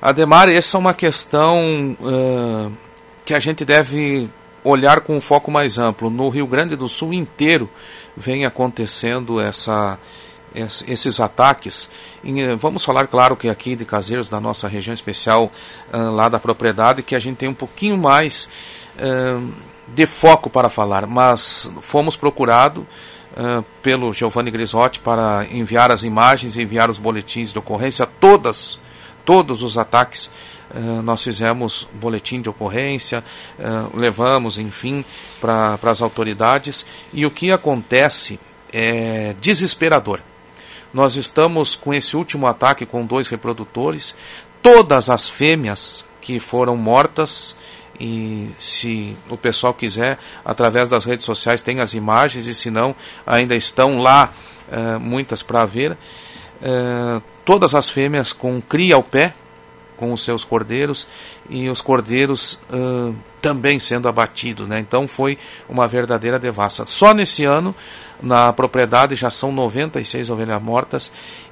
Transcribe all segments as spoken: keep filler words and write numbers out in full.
Ademar, essa é uma questão uh, que a gente deve olhar com um foco mais amplo. No Rio Grande do Sul inteiro vem acontecendo essa, esses ataques. E vamos falar, claro, que aqui de Caseiros, da nossa região especial, uh, lá da propriedade, que a gente tem um pouquinho mais uh, de foco para falar, mas fomos procurados uh, pelo Giovanni Grisotti para enviar as imagens, enviar os boletins de ocorrência, todas Todos os ataques, uh, nós fizemos boletim de ocorrência, uh, levamos, enfim, para as autoridades. E o que acontece é desesperador. Nós estamos com esse último ataque com dois reprodutores, todas as fêmeas que foram mortas, e se o pessoal quiser, através das redes sociais tem as imagens, e se não, ainda estão lá uh, muitas para ver. Uh, todas as fêmeas com cria ao pé, com os seus cordeiros, e os cordeiros uh, também sendo abatidos, né? Então foi uma verdadeira devassa. Só nesse ano, na propriedade, já são noventa e seis ovelhas mortas,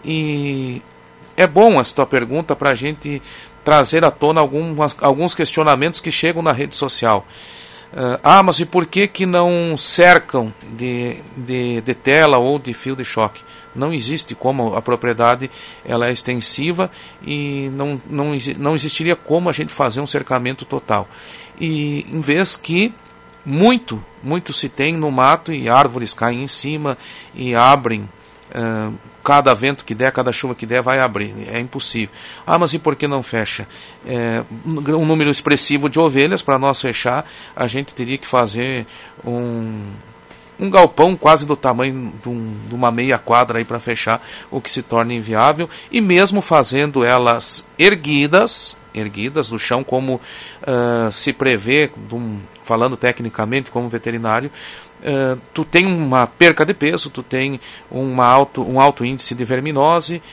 e é bom essa tua pergunta para a gente trazer à tona algumas, alguns questionamentos que chegam na rede social. Uh, ah, mas e por que que não cercam de, de, de tela ou de fio de choque? Não existe como, a propriedade ela é extensiva e não, não, não existiria como a gente fazer um cercamento total. E em vez que muito, muito se tem no mato e árvores caem em cima e abrem, uh, cada vento que der, cada chuva que der vai abrir, é impossível. Ah, mas e por que não fecha? É, um número expressivo de ovelhas, para nós fechar, a gente teria que fazer um... um galpão quase do tamanho de, um, de uma meia quadra aí para fechar, o que se torna inviável, e mesmo fazendo elas erguidas, erguidas do chão, como uh, se prevê, de um, falando tecnicamente como veterinário, uh, tu tem uma perca de peso, tu tem uma alto, um alto índice de verminose,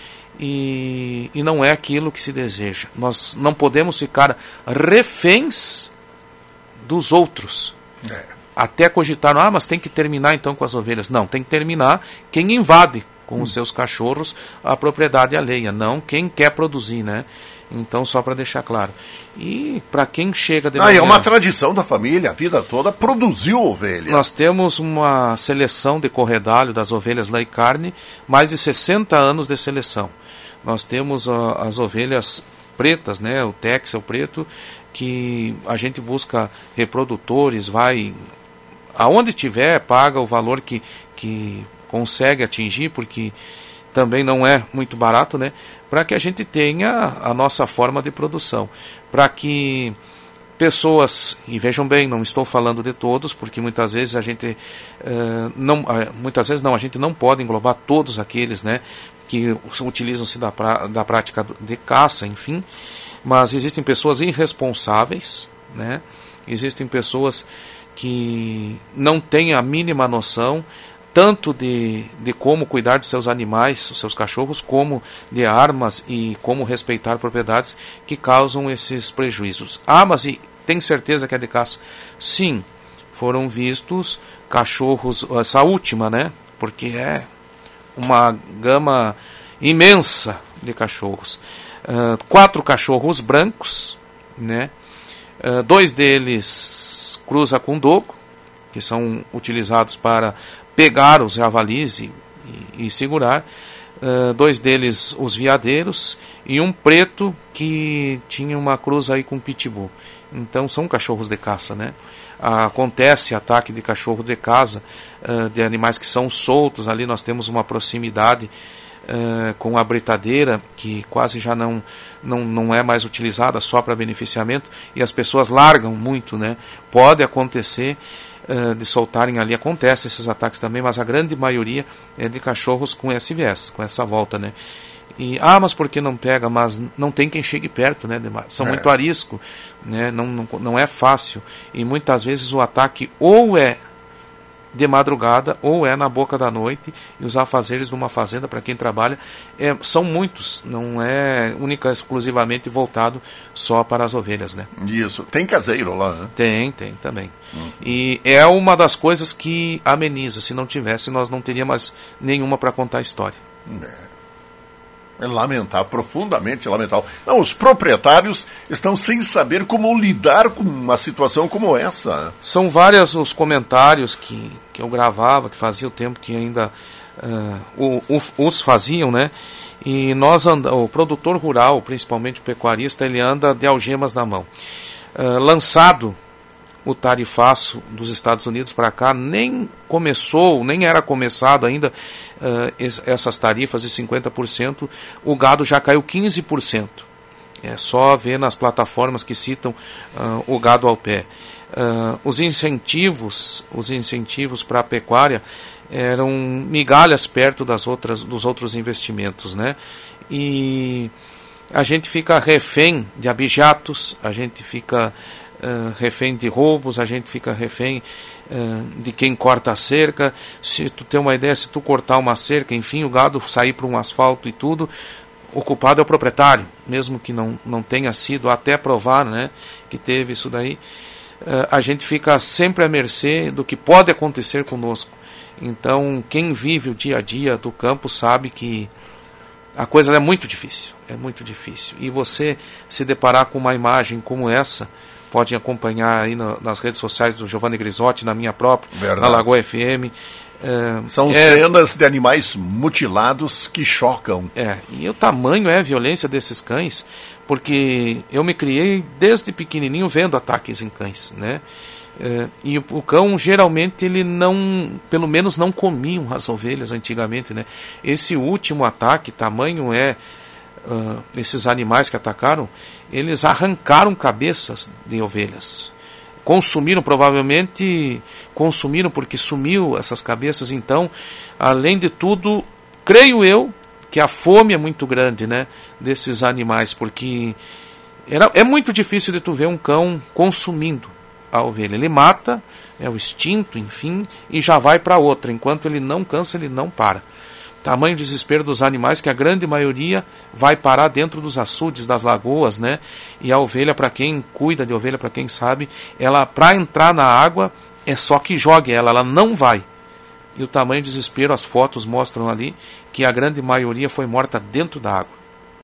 e, e não é aquilo que se deseja. Nós não podemos ficar reféns dos outros. É. Até cogitaram, ah, mas tem que terminar então com as ovelhas. Não, tem que terminar quem invade com hum. os seus cachorros a propriedade alheia, não quem quer produzir, né? Então, só para deixar claro. E para quem chega de ah, manhã... É uma tradição da família, a vida toda produziu ovelha. Nós temos uma seleção de corredalho das ovelhas lã e carne, mais de sessenta anos de seleção. Nós temos uh, as ovelhas pretas, né? O Texel preto, que a gente busca reprodutores, vai... aonde tiver, paga o valor que, que consegue atingir, porque também não é muito barato, né? Para que a gente tenha a nossa forma de produção. Para que pessoas, e vejam bem, não estou falando de todos, porque muitas vezes a gente uh, não, uh, muitas vezes não, a gente não pode englobar todos aqueles, né, que utilizam-se da, pra, da prática de caça, enfim, mas existem pessoas irresponsáveis, né? Existem pessoas que não têm a mínima noção tanto de, de como cuidar dos seus animais, os seus cachorros, como de armas e como respeitar propriedades, que causam esses prejuízos. Ah, mas e tem certeza que é de caça? Sim, foram vistos cachorros, essa última, né? Porque é uma gama imensa de cachorros. Uh, quatro cachorros brancos, né? Uh, dois deles cruza com dogo, que são utilizados para pegar os javalis e, e, e segurar. Uh, dois deles os veadeiros e um preto que tinha uma cruz aí com pitbull. Então são cachorros de caça, né? Uh, acontece ataque de cachorro de casa, uh, de animais que são soltos. Ali nós temos uma proximidade uh, com a britadeira, que quase já não, não, não é mais utilizada, só para beneficiamento, e as pessoas largam muito, né? Pode acontecer de soltarem ali, acontece esses ataques também, mas a grande maioria é de cachorros com esse viés, com essa volta, né? E, ah, mas por que não pega? Mas não tem quem chegue perto, né? São é. muito a risco, né? Não, não, não é fácil, e muitas vezes o ataque ou é de madrugada ou é na boca da noite, e os afazeres de uma fazenda, para quem trabalha, é, são muitos, não é única exclusivamente voltado só para as ovelhas, né? Isso, tem caseiro lá, né? Tem, tem também. Uhum. E é uma das coisas que ameniza. Se não tivesse, nós não teríamos mais nenhuma para contar a história. É. É lamentável, profundamente lamentável. Não, os proprietários estão sem saber como lidar com uma situação como essa. São vários os comentários que, que eu gravava, que fazia o tempo que ainda uh, o, o, os faziam, né? E nós anda, o produtor rural, principalmente o pecuarista, ele anda de algemas na mão. Uh, lançado o tarifaço dos Estados Unidos para cá, nem começou, nem era começado ainda uh, es, essas tarifas de cinquenta por cento, o gado já caiu quinze por cento. É só ver nas plataformas que citam uh, o gado ao pé. Uh, os incentivos, os incentivos para a pecuária eram migalhas perto das outras, dos outros investimentos, né? E a gente fica refém de abigeatos, a gente fica Uh, refém de roubos, a gente fica refém uh, de quem corta a cerca. Se tu tem uma ideia, se tu cortar uma cerca, enfim, o gado sair para um asfalto e tudo, o culpado é o proprietário, mesmo que não, não tenha sido, até provar, né, que teve isso daí. Uh, a gente fica sempre à mercê do que pode acontecer conosco. Então, quem vive o dia a dia do campo sabe que a coisa é muito difícil, é muito difícil. E você se deparar com uma imagem como essa, podem acompanhar aí na, nas redes sociais do Giovanni Grisotti, na minha própria, Verdade. Na Lagoa F M. É, São é, cenas de animais mutilados que chocam. É, e o tamanho é a violência desses cães, porque eu me criei desde pequenininho vendo ataques em cães, né? É, e o, o cão geralmente ele não, pelo menos não comiam as ovelhas antigamente, né? Esse último ataque, tamanho é Uh, esses animais que atacaram, eles arrancaram cabeças de ovelhas, consumiram, provavelmente consumiram porque sumiu essas cabeças. Então, além de tudo, creio eu que a fome é muito grande, né, desses animais, porque era, é muito difícil de tu ver um cão consumindo a ovelha. Ele mata, é o instinto, enfim, e já vai para outra. Enquanto ele não cansa, ele não para. Tamanho desespero dos animais, que a grande maioria vai parar dentro dos açudes, das lagoas, né? E a ovelha, para quem cuida de ovelha, para quem sabe, ela, para entrar na água, é só que jogue ela, ela não vai. E o tamanho de desespero, as fotos mostram ali, que a grande maioria foi morta dentro da água.